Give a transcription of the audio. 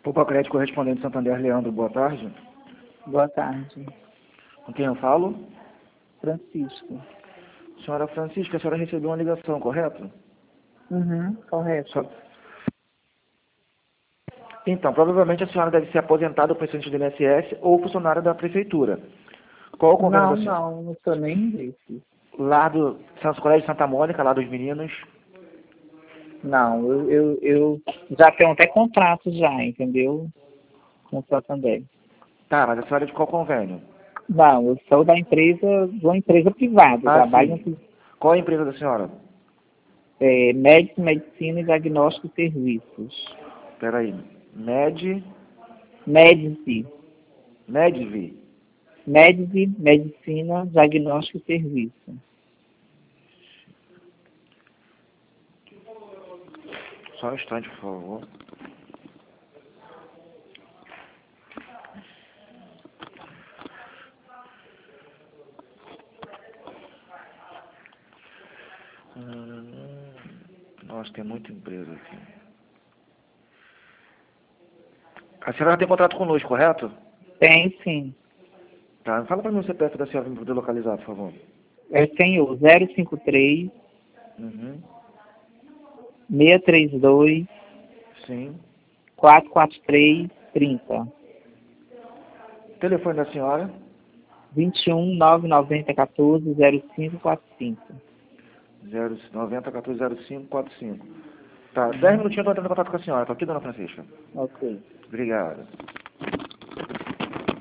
Poupa Crédito correspondente Santander, Leandro, boa tarde. Boa tarde. Com quem eu falo? Francisco. Senhora Francisca, a senhora recebeu uma ligação, correto? Correto. Então, provavelmente a senhora deve ser aposentada ou presidente do INSS ou funcionária da prefeitura. Qual o convênio da senhora? Não sou nem desse. Lá do Colégio Santa Mônica, lá dos meninos. Não, eu já tenho até contrato já, entendeu? Com o Santander. Tá, mas a senhora é de qual convênio? Não, eu sou da empresa, de uma empresa privada. Trabalho Sim. Qual é a empresa da senhora? Médico, Medicina e Diagnóstico e Serviços. Peraí. Medivi. Medici, Medicina, Diagnóstico e Serviço. Só um instante, por favor. Nossa, tem muita empresa aqui. A senhora tem contrato conosco, correto? Tem, sim. Tá, fala para mim o CPF da senhora para poder localizar, por favor. Eu tenho 053 Uhum. 632 Sim. 443 30. Telefone da senhora? 21 990 14 0545. 090 14 0545. Tá, 10 minutinhos eu tô entrando em contato com a senhora. Tá aqui, dona Francisca? Ok. Obrigado.